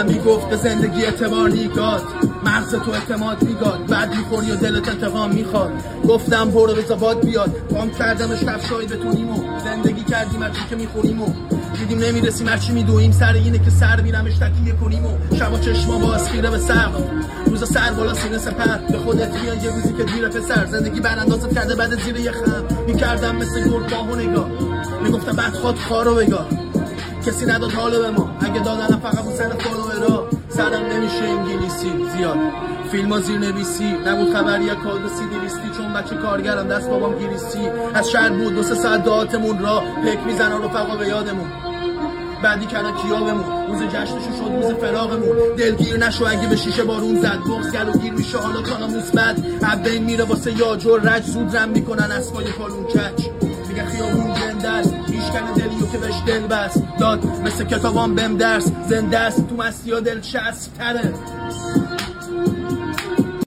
مادرم میگفت به زندگی اعتبار نیگاد، مغز تو اعتماد میگاد، بعد میخوری و دلت انتقام میخواد. گفتم برو بزا باد بیاد، پام کردمش کفشایی بتونیمو، زندگی کردیم هرچی که میخوریمو، دیدیم نمیرسیم هرچی میدویم، سر اینه که سر میرمش تکیه کنیمو، شب و چشما باز خیره به سقف، روزا سر بالا سینه سپر، به خودت بیان یه روزی که دیره پسر، زندگی براندازت کرده بعد زیر یه خم، میکردم مثل گرد باهو نگاه، میگفتم بعد خود خارو بگاه، کسی نداد حالو به ما، اگه دادنم فقط اون سن فالوورا، سرم نمیشه انگلیسی زیاد، فیلما زیر نویسی نبود، خبری یا کاد و CD لیستی، چون بچه کارگرم دست بابام گریستی، از شهر بود 2-3 ساعت دعاتمون را پک میزنن رفقا به یادمون، بعدی کردن کیابمون، روز جشنشو شد روز فراغمون، دلگیر نشو اگه به شیشه بارون زد، بغض گلوگیر میشه حالا کانا مثبت، عبین میره واسه یاجور رج، زود رم میکنن اسمای پالون کچ، میگه خیابون زندست، ایشکن دلیو که بهش دل بست، داد مثل کتابام بهم درس، زنده است تو مستی ها دل چسب تره.